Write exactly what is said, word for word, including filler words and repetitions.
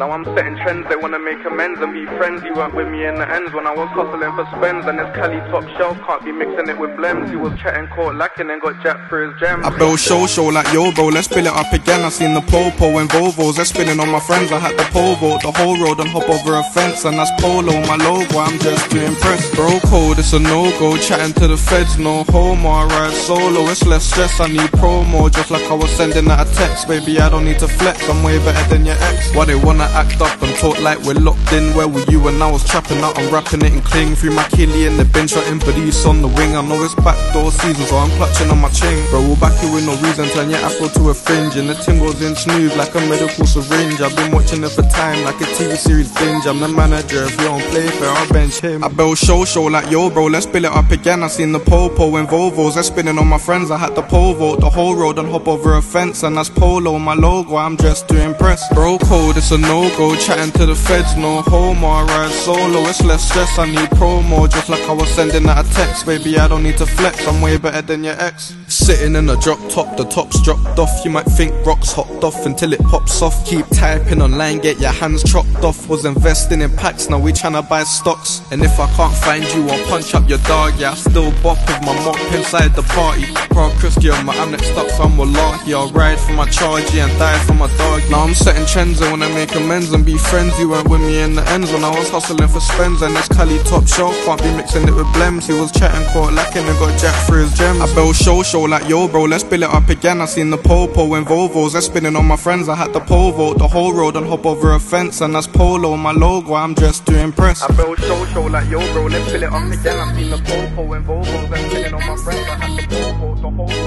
Now I'm setting trends, they wanna make amends and be friends. You weren't with me in the ends when I was hustling for spends. And this Cali top shelf, can't be mixing it with blems. He was chatting, caught lacking and got jacked for his gems. I built show show like yo bro, let's spill it up again. I seen the Popo and Volvos, they're spinning on my friends. I had the pole vault, the whole road and hop over a fence. And that's Polo, my logo, I'm just too impressed. Bro code, it's a no-go, chatting to the feds, no homo. I ride solo, it's less stress, I need promo. Just like I was sending out a text, baby I don't need to flex, I'm way better than your ex. Why they wanna act up and talk like we're locked in? Where were you when I was trapping out? I'm rapping it and cling through my killie in the bin, shotting Badice on the wing. I know it's backdoor season, so I'm clutching on my chain. Bro, we'll back you with no reason, turn your afro to a fringe. And the ting goes in smooth like a medical syringe. I've been watching it for time like a T V series binge. I'm the manager, if you don't play fair, I'll bench him. I built show show like yo bro, let's spill it up again. I seen the Popo and Volvos, they're spinning on my friends. I had the pole vault, the whole road and hop over a fence. And that's Polo, my logo, I'm just too impressed. Bro code, it's a no-go, chatting to the feds, no homo. I ride solo, it's less stress, I need promo. Just like I was sending out a text, baby I don't need to flex, I'm way better than your ex. Sitting in a drop top, the top's dropped off. You might think rocks hopped off until it pops off. Keep typing online, get your hands chopped off. Was investing in packs, now we tryna buy stocks. And if I can't find you, I'll punch up your dog. Yeah, I still bop with my mop inside the party. Proud Christian, my I'm next up, so I'm wallahi. I'll ride for my charge, yeah, and die for my dog. Now I'm setting trends, I wanna make amends and be friends. You weren't with me in the ends when I was hustling for spends. And this Cali top shelf, can't be mixing it with blems. He was chatting, caught lacking and got jacked for his gems. I built show show like yo bro, let's spill it up again. I seen the Popo and Volvos, they're spinning on my friends. I had the pole vault, the whole road and hop over a fence. And that's Polo, my logo, I'm just too impressed. I built show show like yo bro, let's spill it up again. I seen the Popo and Volvos, they're spinning on my friends. I had the pole vault, the whole